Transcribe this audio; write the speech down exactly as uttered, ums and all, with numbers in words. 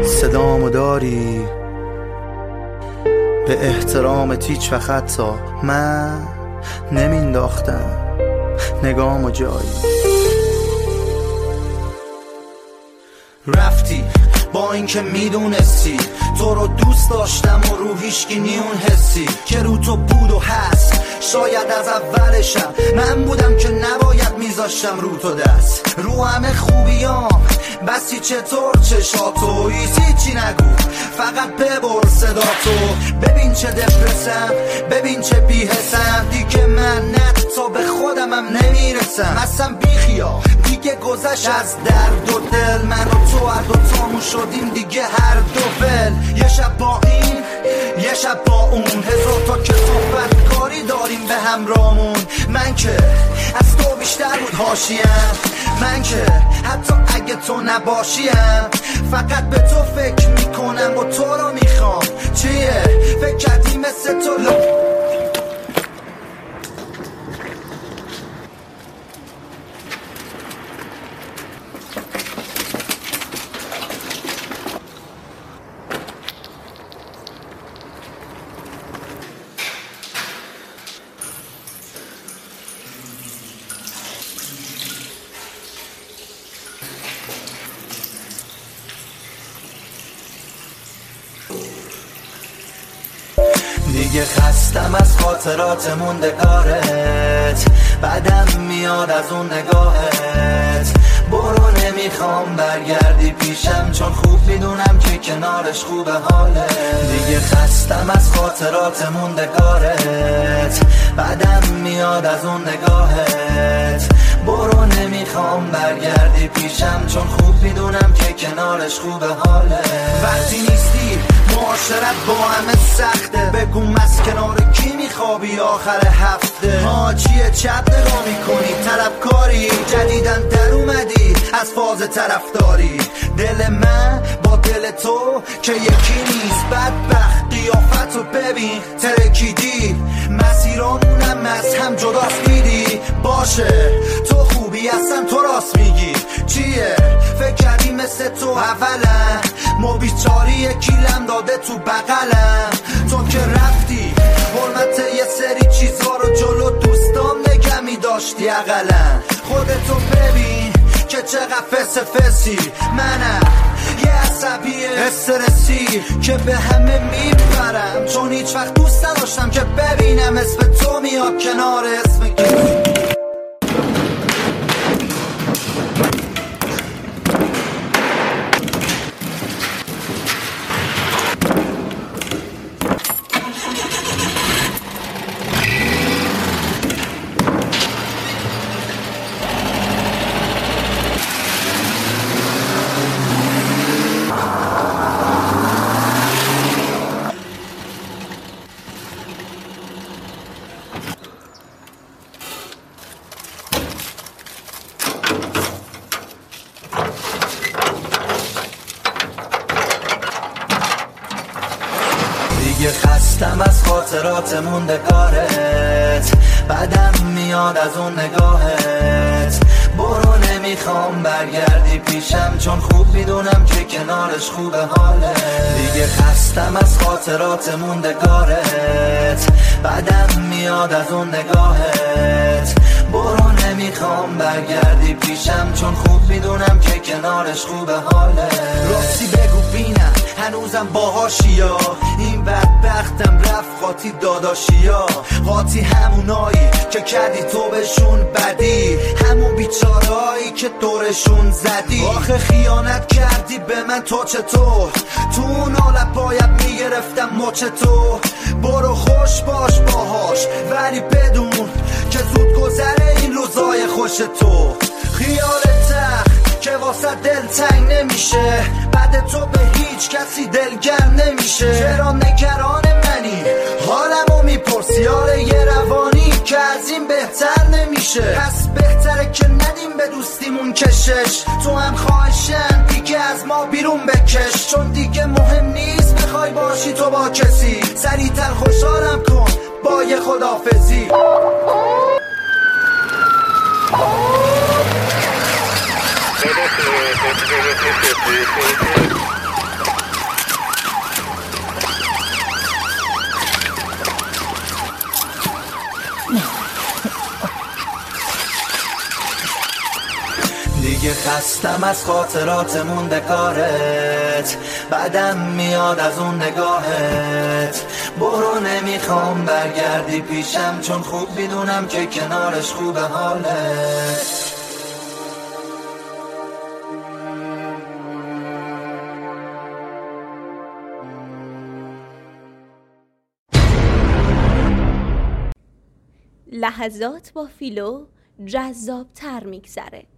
صدامو داری به احترامت هیچ وقت حتی من نمینداختم نگامو جایی. رفتی با اینکه میدونستی تو رو دوست داشتم و رو هیشکی نیون حسی که رو تو بود و هست. شاید از اولشم من بودم که نباید میذاشتم رو تو دست رو همه خوبیام بسی چطور چشاتو ایسی چی نگو فقط ببر صداتو. ببین چه دپرسم ببین چه بیحسم دیگه من نه تا به خودمم نمیرسم اصلا بیخیا دیگه گذشت از درد و دل. من و تو هر دو تامون شدیم دیگه هر دو ول. یه شب با این یه شب با اون هزار تا که صحبت کاری داریم به همرامون. من که از تو بیشتر بود حاشیم من که حتی اگه تو نباشیم فقط به تو فکر میکنم و تو رو میخوام. چیه فکر کردی مثل تو ل... دیگه خستم از خاطرات موندگارت بعدم میاد از اون نگاهت. برو نمیخوام برگردی پیشم چون خوب میدونم که کنارش خوبه حالت. دیگه خستم از خاطرات موندگارت بعدم میاد از اون نگاهت. برو نمیخوام برگردی پیشم چون خوب میدونم که کنارش خوبه حالت. وقتی نیستی معاشرت با همه سخته بگو از کنار کی میخوابی آخر هفته. ها چیه چپ نگاه میکنی طلبکاری جدیدن در اومدی از فاز طرفداری. دل من با دل تو که یکی نیست بدبخت قیافتو ببین ترکیدی مسیرامونم از هم جداست دیدی. باشه تو خوبی اصلا تو راست میگی چیه فکر کردی مثل تو اولا ما بیچاری یکیلم داده تو بغلم. تو که رفتی حرمت یه سری چیزها رو جلو دوستام نگه میداشتی اقلا. خودتو ببین که چقدر فس فسی منم یه عصبی استرسی که به همه میپرم چون هیچ وقت دوست نداشتم که ببینم اسم تو میاد کنار اسم کی. دیگه خستم از خاطرات موندگارت بعدم میاد از اون نگاهت. برو نمیخوام برگردی پیشم چون خوب میدونم که کنارش خوبه حالت. دیگه خستم از خاطرات موندگارت بعدم میاد از اون نگاهت. برو نمیخوام برگردی پیشم چون خوب میدونم که کنارش خوبه حالت. راستی بگو بینم هنوزم باهاشیا این بدبختم رفت قاطی داداشیا. قاطی همونایی که کردی تو بهشون بدی همون بیچارهایی که دورشون زدی. آخه خیانت کردی به من تو چطور تو اون حالت باید میگرفتم مچ تو. برو خوش باش باهاش ولی بدون که زود گذره این روزای خوش تو. خیال تخت که واسه دل تنگ نمیشه بعد تو به هیچ کسی دلگر نمیشه. چرا نگران منی حالمو میپرسی آره یه روانی که از این بهتر نمیشه. پس بهتره که ندیم به دوستیمون کشش. تو هم خواهشن دیگه از ما بیرون بکش چون دیگه مهم نیست بخوای باشی تو با کسی. سریعتر خوشحالم کن با یه خدافزی. دیگه خستم از خاطرات مونده کارت، بعدم میاد از اون نگاهت. برو نمیخوام برگردی پیشم، چون خوب میدونم که کنارش خوبه حالت. لحظات با فیلو جذاب تر میگذره.